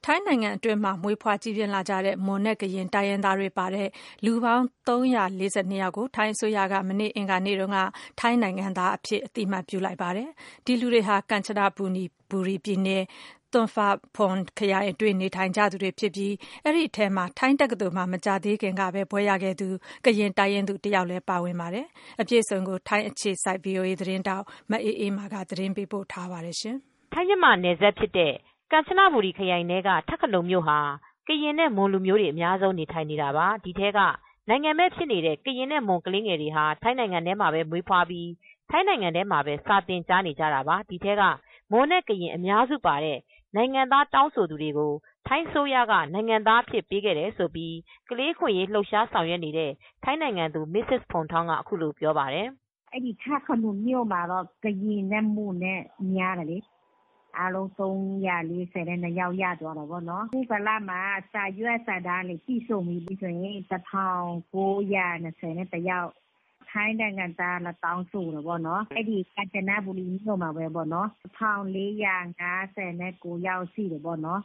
ထိုင်းနိုင်ငံအတွင်းမှာမွေးဖွားကြီးပြင်းလာကြတဲ့မွန်နဲ့ကရင်တိုင်းရင်းသားတွေပါတဲ့လူပေါင်း342ယောက်ကိုထိုင်းအစိုးရကမနေ့အင်္ဂါနေ့တုန်းကထိုင်းနိုင်ငံသားအဖြစ်အသိအမှတ်ပြုလိုက်ပါတယ်။ဒီလူတွေဟာကမ်ချနဘူရီပြည်နယ်သွန်ဖာဖွန်ခရိုင်အတွင်းနေထိုင်ကြသူတွေဖြစ်ပြီးအဲဒီအထဲမှာထိုင်းတက္ကသိုလ်မှာမကြာသေးခင်ကပဲဘွဲ့ရခဲ့သူကရင်တိုင်းရင်းသူတယောက်လည်းပါဝင်ပါတယ်။အပြည့်အစုံကိုထိုင်းအခြေစိုက် VOA သတင်းတောက်မအေးအေးမာကသတင်းပေးပို့ထားပါတယ်။ထိုင်းမြန်မာနယ်စပ်ဖြစ်တဲ့ကမ်ချနဘူရီခရိုင်ထဲကထပ်ခလုံမြို့ဟာကရင်နဲ့မွန်လူမျိုးတွေအများဆုံးနေထိုင်နေတာပါ။ဒီထဲကနိုင်ငံမဲ့ဖြစ်နေတဲ့ကရင်နဲ့မွန်ကလေးငယ်တွေဟာထိုင်းနိုင်ငံထဲမှာပဲမွေးဖွားပြီးထိုင်းနိုင်ငံထဲမှာပဲစာသင်ကြားနေကြတာပါ။ဒီထဲကမွန်နဲ့ကရင်အများစုပါတဲ့နိုင်ငံသားတောင်းဆိုသူတွေကိုထိုင်းအစိုးရကနိုင်ငံသားအဖြစ်ပေးခဲ့တယ်လို့ကလေးအခွင့်ရေးလှုပ်ရှားဆောင်ရွက်နေတဲ့ထိုင်းနိုင်ငံသူ Mrs. Phuangthong ကအခုလိုပြောပါတယ်။ "အဲဒီထခနုံမြို့မှာတော့ကရင်နဲ့မွန်နဲ့များတယ်လေ။အားလုံး342ယောက်ရသွားတာပေါ့နော်။အခုကာလမှာစာရွက်စာတမ်းတွေပြည့်စုံပြီဆိုရင်1921ယောက်ထိုင်းနိုင်ငံသားလာတောင်းဆိုတယ်ပေါ့နော်။အဲဒီကမ်ချနဘူရီမြို့မှာပဲပေါ့နော်1459ယောက်ရှိတယ်ပေါ့နော်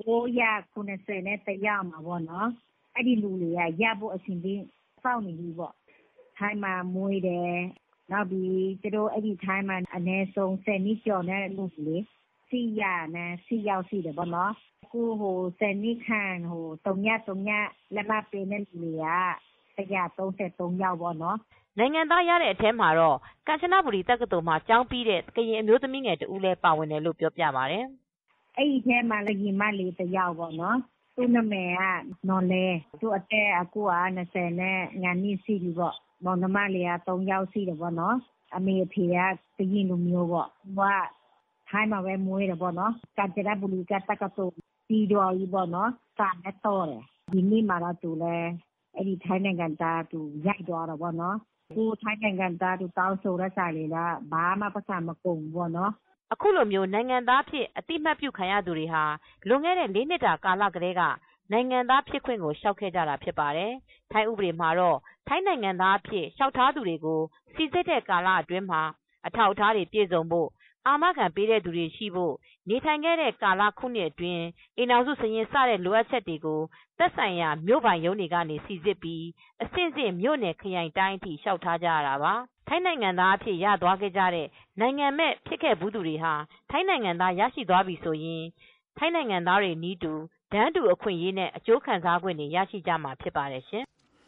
971ယောက်မှာပေါ့နော်။အဲဒီလူတွေကရဖို့အချိန်ကြီးစောင့်နေပြီပေါ့။ထိုင်းမှာမွေးတယ်နောက်ပြီးသူတို့အဲဒီထိုင်းမှာအနည်းဆုံး10နှစ်ကျော်တဲ့လူတွေ408ယောက်ရှိတယ်ပေါ့နော်။အခု10နှစ်ခန့်303လက်မှတ်ပေးတဲ့လူတွေက133ယောက်ပေါ့နော်။ " နိုင်ငံသားရတဲ့အထဲမှာတော့ကမ်ချနဘူရီတက္ကသိုလ်မှာကျောင်းပြီးတဲ့ကရင်အမျိုးသမီးငယ်တဦးလည်းပါဝင်တယ်လို့ပြောပြပါတယ်။ "အဲဒီထဲမှာညီမလေးတယောက်ပေါ့နော်။သူ့နာမည်ကနော်လဲသူအသက်အခု25နှစ်ရှိပြီပေါ့။မောင်နှမလေးက3ယောက်ရှိတယ်ပေါ့နော်။အမေအဖေကကရင်လူမျိုးပေါ့။သူကထိုင်းမှာပဲမွေးတယ်ပေါ့နော်။ကမ်ချနဘူရီတက္ကသိုလ်ပြီးသွားပြီပေါ့နော်။စာလည်းတော့တယ်။ဒီနှစ်မှာတော့သူလည်းအဲဒီထိုင်းနိုင်ငံသားသူရသွားတာပေါ့နော်။အခုထိုင်းနိုင်ငံသားသူတောင်းဆိုတဲ့စာတွေကဘာမှပိုက်ဆံမကုန်ဘူးပေါ့နော်။ " အခုလိုနိုင်ငံသားအဖြစ်အသိမှတ်ပြုခံရသူတွေဟာလွန်ခဲ့တဲ့4နှစ်တာကာလကတည်းကနိုင်ငံသားဖြစ်ခွင့်ကိုလျှောက်ခဲ့ကြတာဖြစ်ပါတယ်။ထိုင်းဥပဒေမှာတော့ထိုင်းနိုင်ငံသားအဖြစ်လျှောက်ထားသူတွေကို စီစစ်တဲ့ကာလအတွင်းမှာအထောက်အထားတွေပြည့်စုံဖို့အာမခံပေးတဲ့သူတွေရှိဖို့နေထိုင်ခဲ့တဲ့ကာလခုနှစ်အတွင်းအိမ်ထောင်စုစာရင်းစတဲ့လိုအပ်ချက်တွေကိုသက်ဆိုင်ရာမြို့ပိုင်ရုံးတွေကနေစိစစ်ပြီးအဆင့်ဆင့်မြို့နယ်ခရိုင်တိုင်းအထိလျှောက်ထားကြရတာပါ။ထိုင်းနိုင်ငံသားအဖြစ်ရသွားခဲ့ကြတဲ့နိုင်ငံမဲ့ဖြစ်ခဲ့ဘူးသူတွေဟာထိုင်းနိုင်ငံသားရရှိသွားပြီဆိုရင်ထိုင်းနိုင်ငံသားတွေနည်းတူတန်းတူအခွင့်အရေးနဲ့အကျိုးခံစားခွင့်တွေရရှိကြမှာဖြစ်ပါတယ်ရှင်။